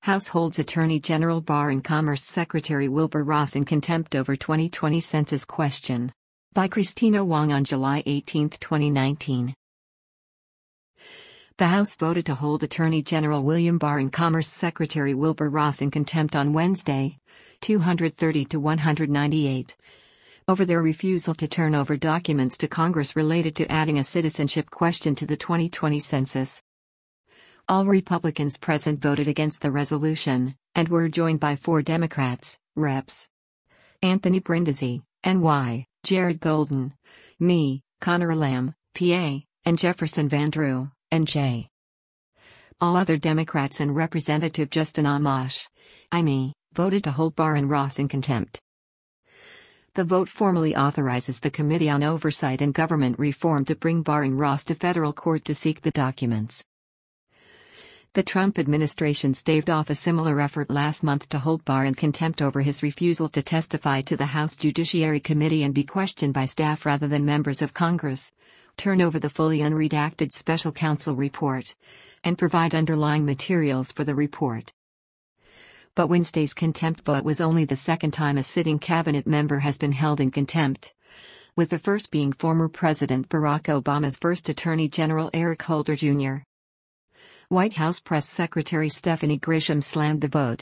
House holds Attorney General Barr and Commerce Secretary Wilbur Ross in contempt over 2020 census question. By Christina Wong on July 18, 2019. The House voted to hold Attorney General William Barr and Commerce Secretary Wilbur Ross in contempt on Wednesday, 230 to 198, over their refusal to turn over documents to Congress related to adding a citizenship question to the 2020 census. All Republicans present voted against the resolution, and were joined by 4 Democrats, Reps. Anthony Brindisi, NY, Jared Golden, me, Connor Lamb, PA, and Jefferson Van Drew, NJ. All other Democrats and Representative Justin Amash, IME, voted to hold Barr and Ross in contempt. The vote formally authorizes the Committee on Oversight and Government Reform to bring Barr and Ross to federal court to seek the documents. The Trump administration staved off a similar effort last month to hold Barr in contempt over his refusal to testify to the House Judiciary Committee and be questioned by staff rather than members of Congress, turn over the fully unredacted special counsel report, and provide underlying materials for the report. But Wednesday's contempt vote was only the second time a sitting cabinet member has been held in contempt, with the first being former President Barack Obama's first Attorney General Eric Holder Jr. White House Press Secretary Stephanie Grisham slammed the vote.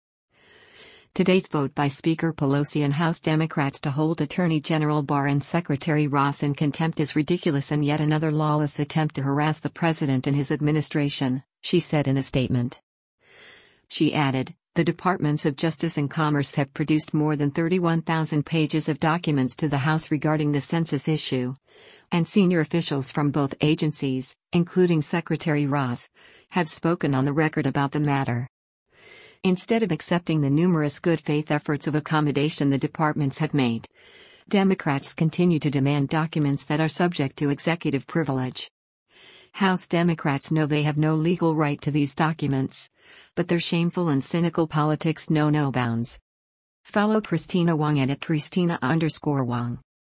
Today's vote by Speaker Pelosi and House Democrats to hold Attorney General Barr and Secretary Ross in contempt is ridiculous and yet another lawless attempt to harass the president and his administration, she said in a statement. She added, "The Departments of Justice and Commerce have produced more than 31,000 pages of documents to the House regarding the census issue, and senior officials from both agencies, including Secretary Ross, have spoken on the record about the matter." Instead of accepting the numerous good faith efforts of accommodation the departments have made, Democrats continue to demand documents that are subject to executive privilege. House Democrats know they have no legal right to these documents, but their shameful and cynical politics know no bounds. Follow Christina Wong at Christina_Wong.